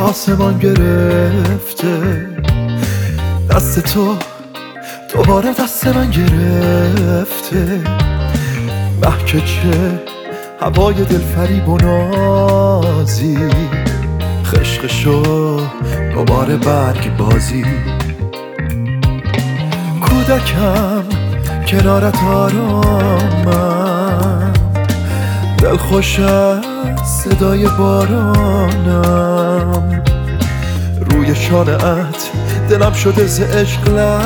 آسمان گرفته، دست تو دوباره دست من گرفته. محکه چه هوای دلفریب و نازی، خشخشو دوباره برگ بازی. کودکم کنارت آرامم، دلخوش از صدای بارانم. روی شانه‌ات دلم شده ز عشق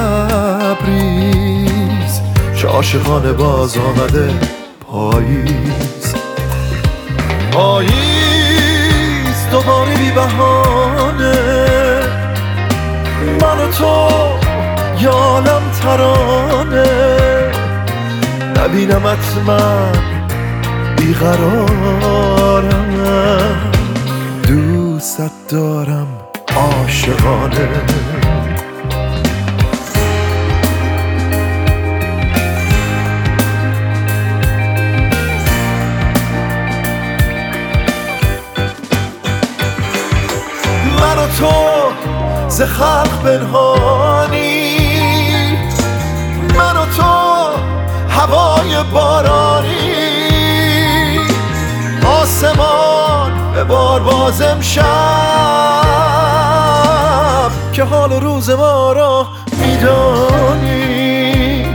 لبریز، چه عاشقانه باز آمده پاییز. پاییز دوباره بی بهانه، من و تو یالم ترانه. نبینمت من بیقرارم، دوستت دارم عاشقانه. من و تو ز خلق پنهانی، من و تو هوای بارانی. آسمان به بار باز امشب، که حال روز ما را میدانی.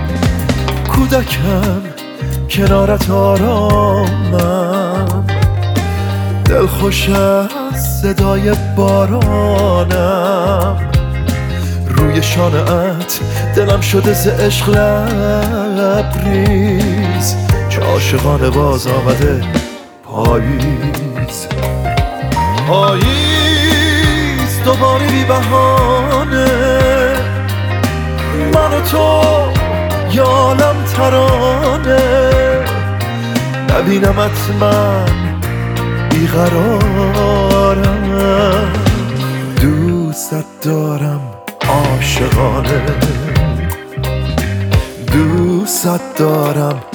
کودکم کنارت آرامم، دلخوش از صدای بارانم. روی شانه‌ات دلم شده ز عشق لبریز، چه عاشقانه باز آمده پاییز. پاییز دوباره بی بهانه، من و تو یالم ترانه. نبینمت من بیقرارم، دوستت دارم عاشقانه. دوستت دارم